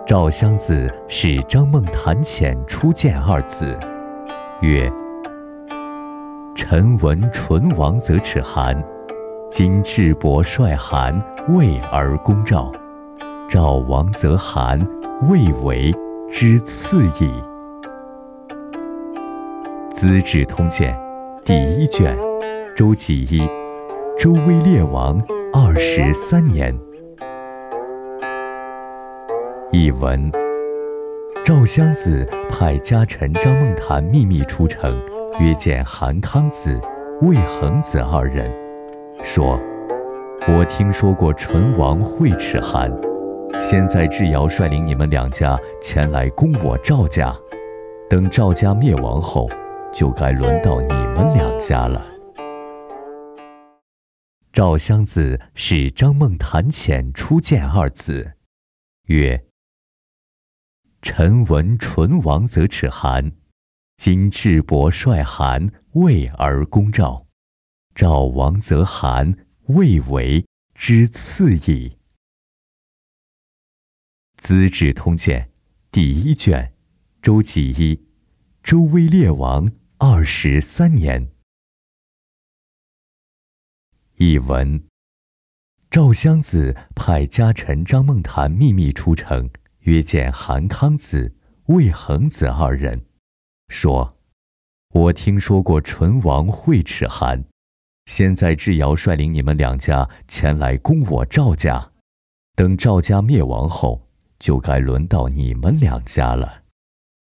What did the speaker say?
赵襄子使张孟谈遣出见二子，曰：臣闻唇亡则齿寒，今智伯率韩魏而攻赵，赵亡则韩魏为之次矣。《资治通鉴》第1卷，周纪一，周威烈王23年。译文：赵襄子派家臣张孟谈秘密出城，约见韩康子、魏恒子二人，说：我听说过唇亡会齿寒，现在智瑶率领你们两家前来攻我赵家，等赵家灭亡后，就该轮到你们两家了。赵襄子使张孟谈遣出见二子，曰：臣闻唇亡则齿寒，今智伯率韩魏而攻赵，赵亡则韩魏为之次矣。《资治通鉴》第1卷，周纪一，周威烈王23年。译文：赵襄子派家臣张孟谈秘密出城，约见韩康子、魏恒子二人，说：我听说过唇亡会齿寒，现在智瑶率领你们两家前来攻我赵家，等赵家灭亡后，就该轮到你们两家了。